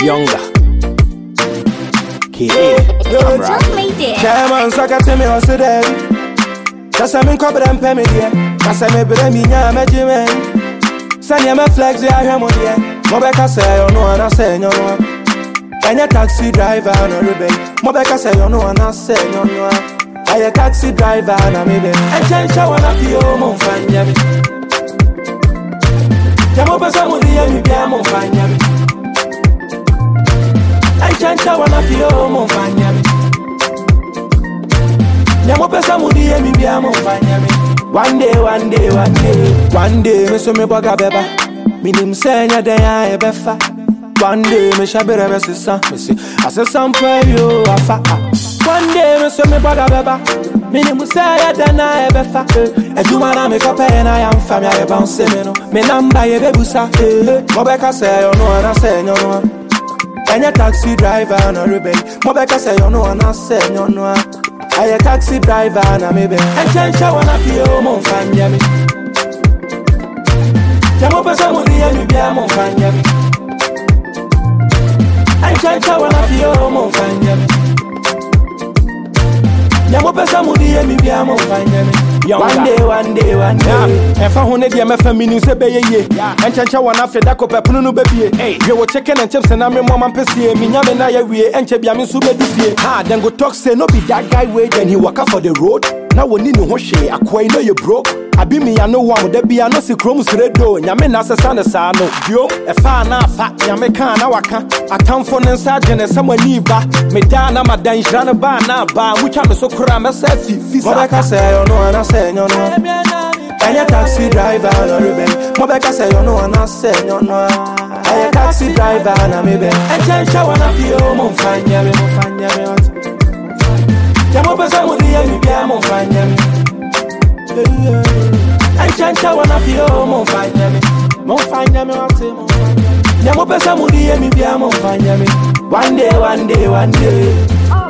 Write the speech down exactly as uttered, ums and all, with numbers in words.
Younger. K A. Chairman, so I can tell me what's there. That's a min cover and pay me there. That's a me bring me now, me Jimmy. Send you my flags, I hear more there. Mobeka say, you know, and I say, you know. And a taxi driver, no rebel. Mobeka say, you know, and I say, you know. I a taxi driver, and I'm maybe. And change how I feel, mon fan, yammy. Jamopa Samudi, and you are mon fan, yammy. I change how I feel, mon fan, yammy. Jamopa Samudi, and you are mon fan, yammy. One day, one day, one day, one day, me so me boga beba. Me nim senya day I befa. One day me shabe rebe sisa. Me say I say some pray you afa. One day me so me boga beba. Me nim senya day I befa. Ejuma na me kope na ya mfa me aye bounce me no. Me number ye bebusa. Mobeka say you know and I say you know. Any taxi driver no rebel. Mobeka say you know and I say you know. I a taxi driver na maybe. And change how I feel mon fan yami. Jamo pesa mudi yami bia mon fan yami. And change how I feel mon fan yami. Jamo pesa mudi yami bia mon fan yami. One day, one day, one day. If I want to be a family, say be ye. And change how I feel that couple punu baby. Hey, you were checking and chips and I'm a mom and pissy. Me nyame na ye we and chebiami sube this year. Ah, then go talk say no be that guy way. Then he walk out for the road. Now we need no share. I quite know you broke. I be me, I know one with be I know see crumbs red door. Yame na se sana sa no. Yo, if I na fat, yame can na waka. A town for an sergeant and someone need ba. Me dana my dan shana ba na ba. Which I'm so cram myself. Mobeka say you know and I say you know. Any taxi driver no rebel. Mobeka say you know and I say you know. I a taxi driver na maybe. And change how I feel mon fan yami, mon fan yami what. Jamo pesa mudi yami bia mon fan yami. I change how I feel mon fan yami. Mon fan yami what mon fan yami. Jamo pesa mudi yami bia mon fan yami. One day, one day, one day.